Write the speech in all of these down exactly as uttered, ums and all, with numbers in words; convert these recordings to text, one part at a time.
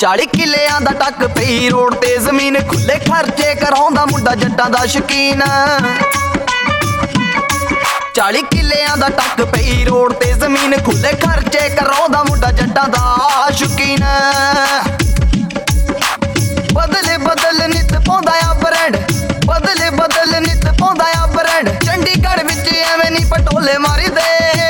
चाली किलियां दा टक पई रोड ते जमीन खुले खर्चे कराउंदा मुंडा जट्टां दा शकीन। चाली किलियां दा टक पई रोड ते जमीन खुले खर्चे कराउंदा मुंडा जट्टां दा शकीन। बदले बदल नित पाउंदा आ ब्रांड, बदले बदल नित पाउंदा आ ब्रांड। चंडीगढ़ विच एवें नी पटोले मारी दे,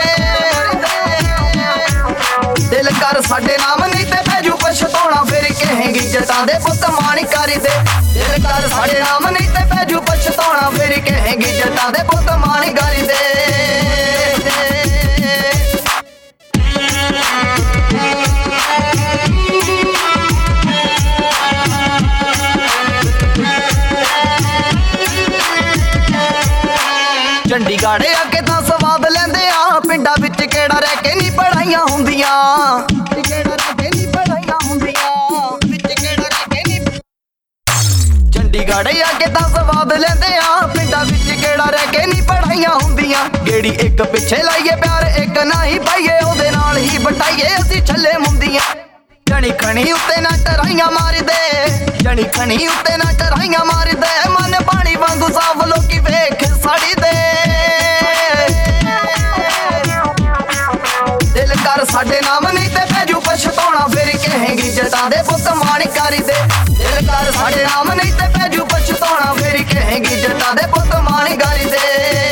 दिल कर साडे नाम नहीं ते पैजू पछताउणा फिर कहेंगी जट्टां दे पुत माणी करी दे। दिल कर साडे नाम नहीं ते पैजू पछताउणा फिर कहेंगी जट्टां दे पुत माणी करी दे। चंडीगढ़ आके तां स्वाद लैंदे आ, पिंडां विच केड़ा रह के नी पढ़ाइयां हुंदियां। चंडीगढ़ आके तां स्वाद लैंदे आ, पिंडां विच केड़ा रह के नी पढ़ाइयां हुंदियां। गेड़ी एक पिछे लाइए प्यार एक नाही पाइए, ओदे नाल ही बटाइए असीं छल्ले मुंदियां। जनी खणी उत्ते ना टराइयां मार दे, जनी खणी उत्ते ना टराइयां मार दे। मन पानी वांगू साफ लोकी वेख साड़ी दे। दिल कर साडे नाम नहीं ते पैजू पछताउणा फिर कहेंगी जट्टां दे पुत माणी करी दे। दिल कर साडे नाम नहीं ते पैजू पछताउणा फिर कहेंगी जट्टां दे पुत माणी करी दे।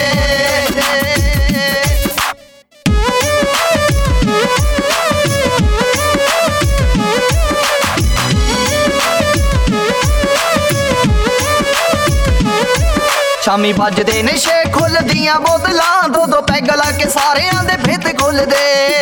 शामी बजदे ने छे खुल दियां बोतलां, दो दो पैग ला के सारेयां दे भित खुल दे।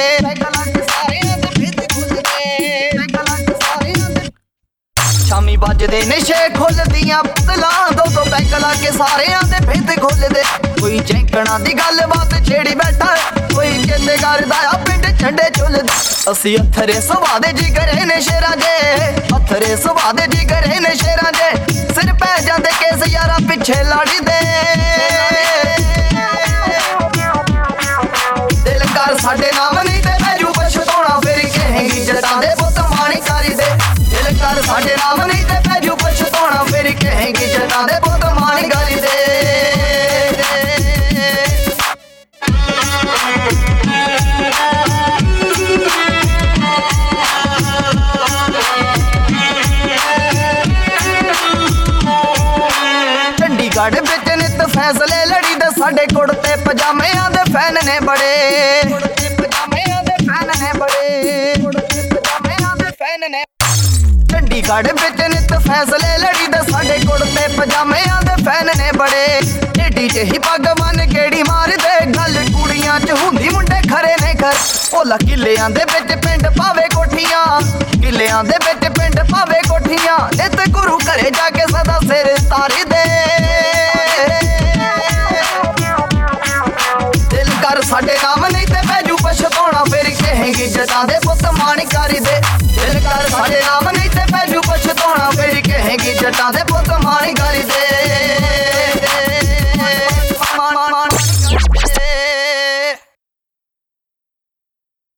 शामी बजदे ने छे खुल दियां बोतलां, दो दो पैग ला के सारेयां दे भित खुल दे। कोई चैंकणा दी गल बात छेड़ी बैठा, कोई जिंदे करदा आ पिंड झंडे झुलदे। असी अथरे सुभा दे जिगरे ने शेरां दे, अथरे सुभा दे जिगरे ने शेरां दे। सिर पै जांदे केस यारा पिछे लाड़ी दे। दिल कर साडे नाम नहीं ते पैजू पछताउणा फिर कहेंगी जट्टां दे पुत माणी करी दे। दिल कर साडे नाम नहीं ते पैजू पछताउणा फिर कहेंगी जट्टां दे पुत माणी करी दे। चंडीगढ़ विच नित फैसले लड़ी दे, साडे कुड़ते पजामियां दे फैन ने बड़े। चंडीगढ़ विच नित फैसले लड़ी दे, साडे कुड़ते पजामियां दे फैन ने बड़े। ढेडी च ही पग मन गेड़ी मार दे, गल कुड़ियां च हुंदी मुंडे खरे ने घर। ओला किलियां दे विच पिंड पावे कोठियां, किलियां दे विच पिंड पावे कोठियां। नित गुरु घरे जाके सदा सिर तारी दे। दिल कर साडे नाम नहीं ते पैजू पछताउणा फिर कहेंगी जट्टां दे पुत माणी करी दे। दिल कर साडे नाम नहीं ते पैजू पछताउणा फिर कहेंगी जट्टां दे पुत माणी करी दे।